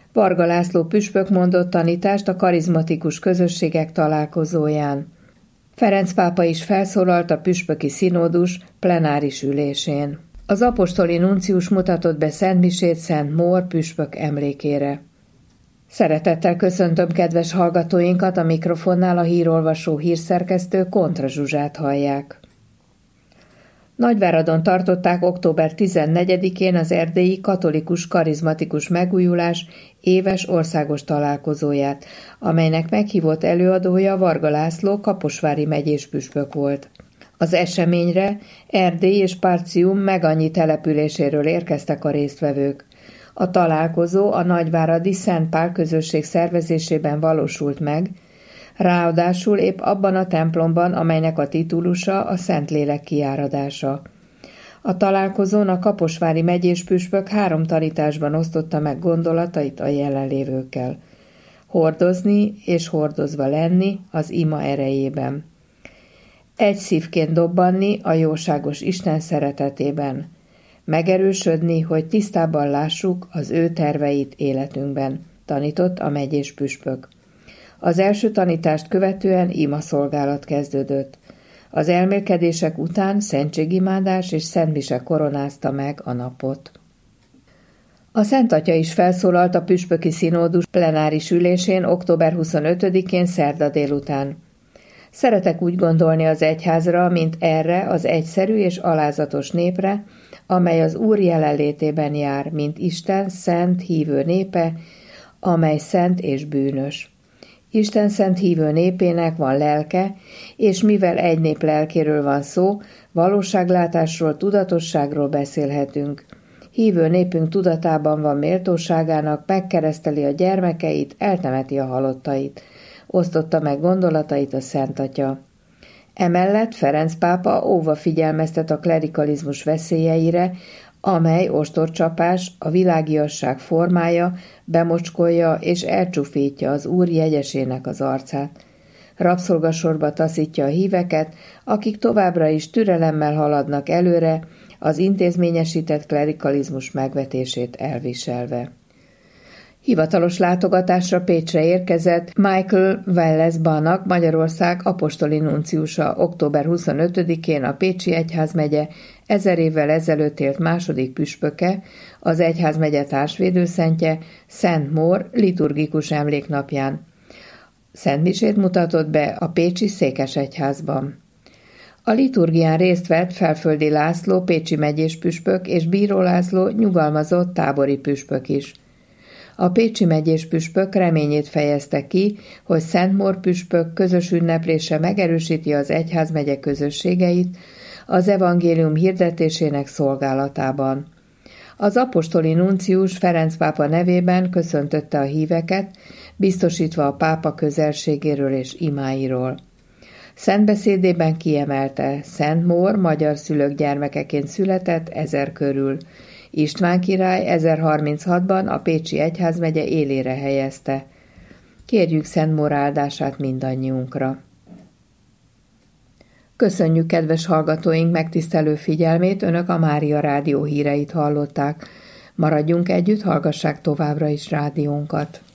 Varga László püspök mondott tanítást a karizmatikus közösségek találkozóján. Ferenc pápa is felszólalt a püspöki színódus plenáris ülésén. Az apostoli nuncius mutatott be szentmisét Szent Mór püspök emlékére. Szeretettel köszöntöm kedves hallgatóinkat, a mikrofonnál a hírolvasó hírszerkesztő Kontra Zsuzsát hallják. Nagyváradon tartották október 14-én az erdélyi katolikus karizmatikus megújulás éves országos találkozóját, amelynek meghívott előadója Varga László kaposvári megyés püspök volt. Az eseményre Erdély és Partium megannyi településéről érkeztek a résztvevők. A találkozó a nagyváradi Szent Pál közösség szervezésében valósult meg, ráadásul épp abban a templomban, amelynek a titulusa a Szentlélek kiáradása. A találkozón a kaposvári megyés püspök 3 tanításban osztotta meg gondolatait a jelenlévőkkel. Hordozni és hordozva lenni az ima erejében. Egy szívként dobbanni a jóságos Isten szeretetében. Megerősödni, hogy tisztában lássuk az ő terveit életünkben, tanított a megyés püspök. Az első tanítást követően imaszolgálat kezdődött. Az elmélkedések után szentségimádás és szentmise koronázta meg a napot. A Szent Atya is felszólalt a püspöki színódus plenáris ülésén október 25-én szerda délután. Szeretek úgy gondolni az egyházra, mint erre az egyszerű és alázatos népre, amely az Úr jelenlétében jár, mint Isten szent hívő népe, amely szent és bűnös. Isten szent hívő népének van lelke, és mivel egy nép lelkéről van szó, valóságlátásról, tudatosságról beszélhetünk. Hívő népünk tudatában van méltóságának, megkereszteli a gyermekeit, eltemeti a halottait. Osztotta meg gondolatait a Szent Atya. Emellett Ferenc pápa óva figyelmeztet a klerikalizmus veszélyeire, amely ostorcsapás, a világiasság formája, bemocskolja és elcsúfítja az Úr jegyesének az arcát. Rabszolgasorba taszítja a híveket, akik továbbra is türelemmel haladnak előre, az intézményesített klerikalizmus megvetését elviselve. Hivatalos látogatásra Pécsre érkezett Michael Wellesbach, Magyarország apostoli nunciusa október 25-én a Pécsi Egyházmegye 1000 évvel ezelőtt élt második püspöke, az egyházmegye társvédőszentje, Szent Mór liturgikus emléknapján. Szentmisét mutatott be a pécsi székesegyházban. A liturgián részt vett Felföldi László pécsi megyés püspök és Bíró László nyugalmazott tábori püspök is. A pécsi megyés püspök reményét fejezte ki, hogy Szent Mór püspök közös ünneplése megerősíti az egyházmegye közösségeit az evangélium hirdetésének szolgálatában. Az apostoli nuncius Ferenc pápa nevében köszöntötte a híveket, biztosítva a pápa közelségéről és imáiról. Szentbeszédében kiemelte, Szent Mór magyar szülők gyermekeként született 1000 körül. István király 1036-ban a pécsi egyházmegye élére helyezte. Kérjük Szent Mór áldását mindannyiunkra. Köszönjük kedves hallgatóink megtisztelő figyelmét, Önök a Mária Rádió híreit hallották. Maradjunk együtt, hallgassák továbbra is rádiónkat.